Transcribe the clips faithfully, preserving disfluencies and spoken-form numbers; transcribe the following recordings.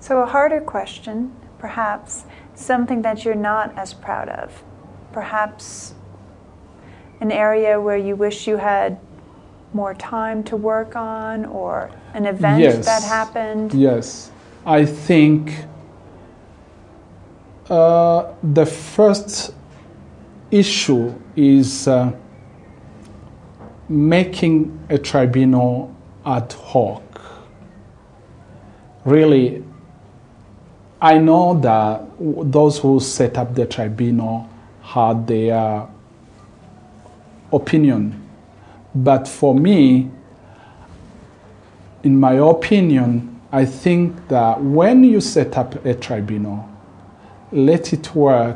So a harder question, perhaps something that you're not as proud of. Perhaps an area where you wish you had more time to work on, or an event yes. that happened? Yes. I think uh, the first issue is uh, making a tribunal ad hoc. Really, I know that those who set up the tribunal had their opinion, but for me, in my opinion, I think that when you set up a tribunal, let it work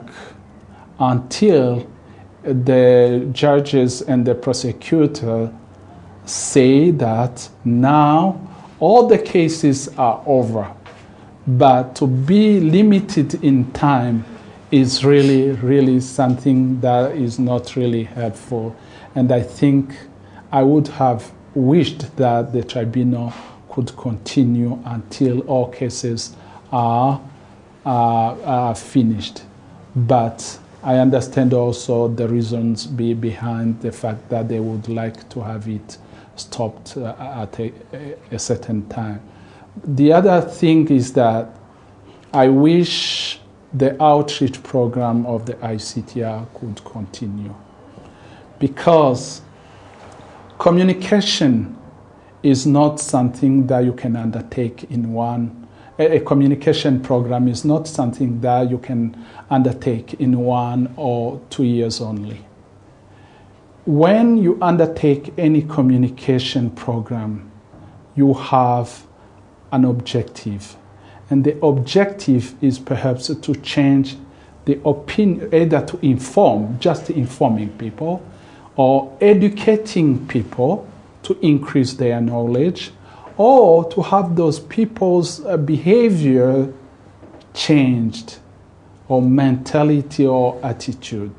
until the judges and the prosecutor say that now all the cases are over. But to be limited in time is really, really something that is not really helpful. And I think I would have wished that the tribunal could continue until all cases are, uh, are finished. But I understand also the reasons be behind the fact that they would like to have it stopped uh, at a, a certain time. The other thing is that I wish the outreach program of the I C T R could continue, because communication is not something that you can undertake in one, a, a communication program is not something that you can undertake in one or two years only. When you undertake any communication program, you have an objective. And the objective is perhaps to change the opinion, either to inform, just informing people, or educating people to increase their knowledge, or to have those people's uh, behavior changed, or mentality or attitude.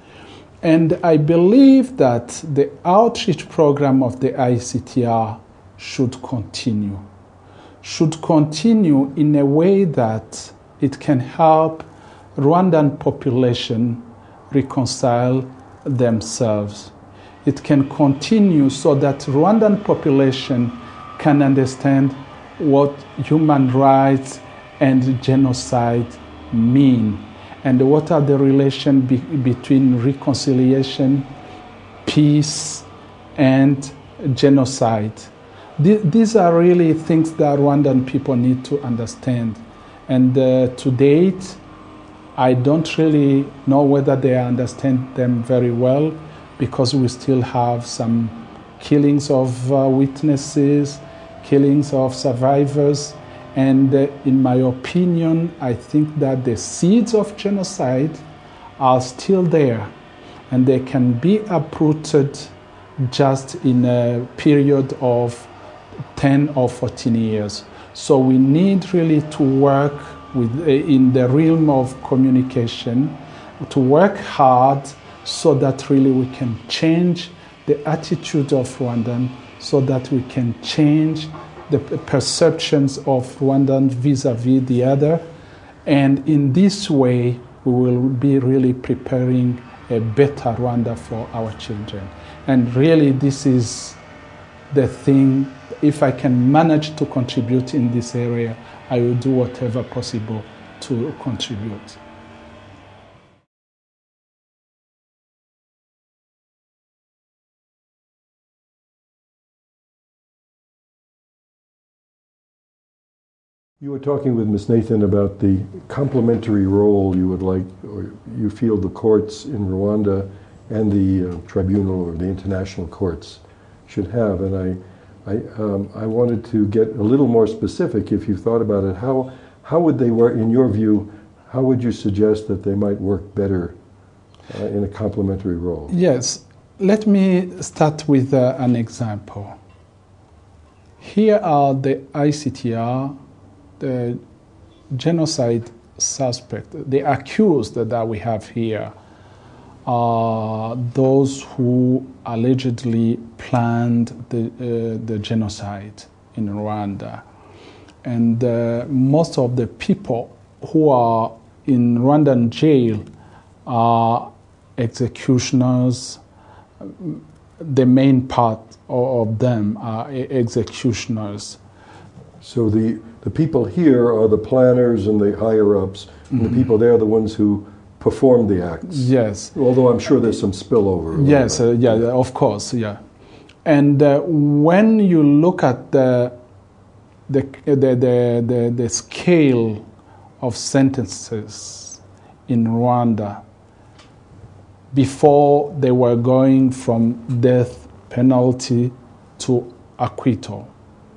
And I believe that the outreach program of the I C T R should continue. should continue in a way that it can help Rwandan population reconcile themselves. It can continue so that Rwandan population can understand what human rights and genocide mean, and what are the relations be between reconciliation, peace, and genocide. These are really things that Rwandan people need to understand. And uh, to date, I don't really know whether they understand them very well, because we still have some killings of uh, witnesses, killings of survivors. And uh, in my opinion, I think that the seeds of genocide are still there, and they can be uprooted just in a period of ten or fourteen years. So we need really to work with, uh, in the realm of communication, to work hard so that really we can change the attitude of Rwandan, so that we can change the perceptions of Rwandan vis-a-vis the other. And in this way, we will be really preparing a better Rwanda for our children. And really, this is the thing. If I can manage to contribute in this area, I will do whatever possible to contribute. You were talking with Miz Nathan about the complementary role you would like, or you feel the courts in Rwanda and the uh, tribunal or the international courts should have. And I, I, um, I wanted to get a little more specific, if you thought about it. How, how would they work, in your view, how would you suggest that they might work better uh, in a complementary role? Yes. Let me start with uh, an example. Here are the I C T R, the genocide suspect, the accused that we have here, are those who allegedly planned the, uh, the genocide in Rwanda. And uh, most of the people who are in Rwandan jail are executioners. The main part of them are executioners. So the, the people here are the planners and the higher-ups, and Mm-hmm. the people there are the ones who perform the acts. Yes. Although I'm sure there's some spillover. Yes, uh, yeah, yeah, of course, yeah. And uh, when you look at the the, the, the, the, the scale of sentences in Rwanda, before they were going from death penalty to acquittal.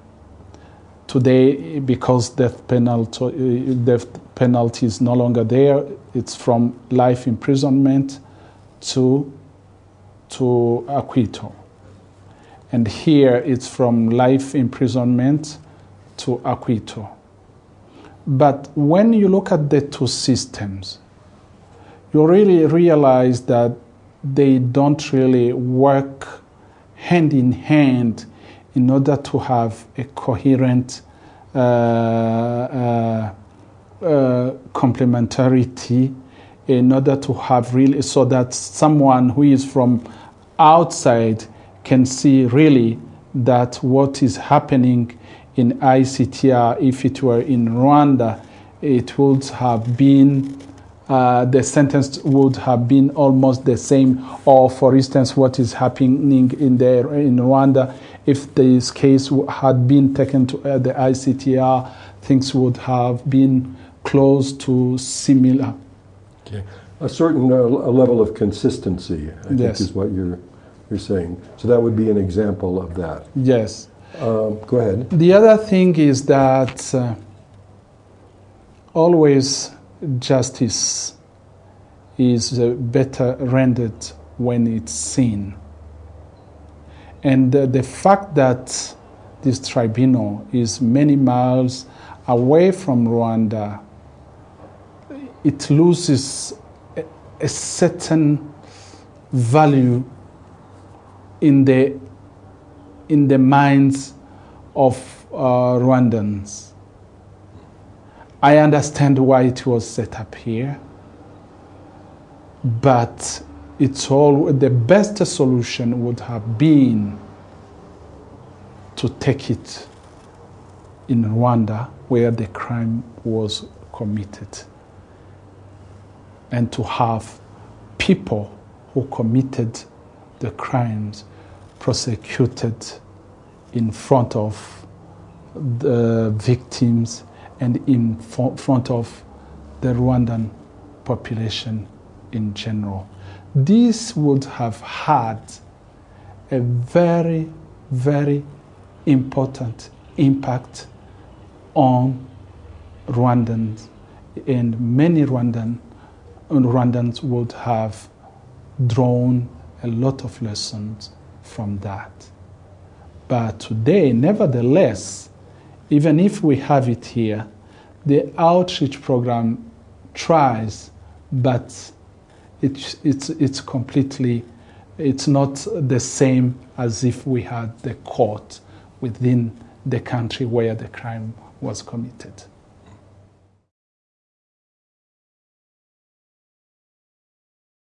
Today, because death penalty, death penalty is no longer there, it's from life imprisonment to, to acquittal. And here it's from life imprisonment to acquittal. But when you look at the two systems, you really realize that they don't really work hand in hand in order to have a coherent uh, uh, uh, complementarity, in order to have really, so that someone who is from outside can see really that what is happening in I C T R, if it were in Rwanda, it would have been Uh, the sentence would have been almost the same. Or, for instance, what is happening in the, in Rwanda, if this case had been taken to uh, the I C T R, things would have been close to similar. Okay. A certain uh, a level of consistency, I think, Yes. is what you're you're saying. So that would be an example of that. Yes. Um, go ahead. The other thing is that uh, always justice is uh, better rendered when it's seen. And uh, the fact that this tribunal is many miles away from Rwanda, it loses a, a certain value in the, in the minds of uh, Rwandans. I understand why it was set up here, but it's all, the best solution would have been to take it in Rwanda, where the crime was committed, and to have people who committed the crimes prosecuted in front of the victims and in front of the Rwandan population in general. This would have had a very, very important impact on Rwandans, and many Rwandan, Rwandans would have drawn a lot of lessons from that. But today, nevertheless, even if we have it here, the outreach program tries, but it's, it's, it's completely, it's not the same as if we had the court within the country where the crime was committed.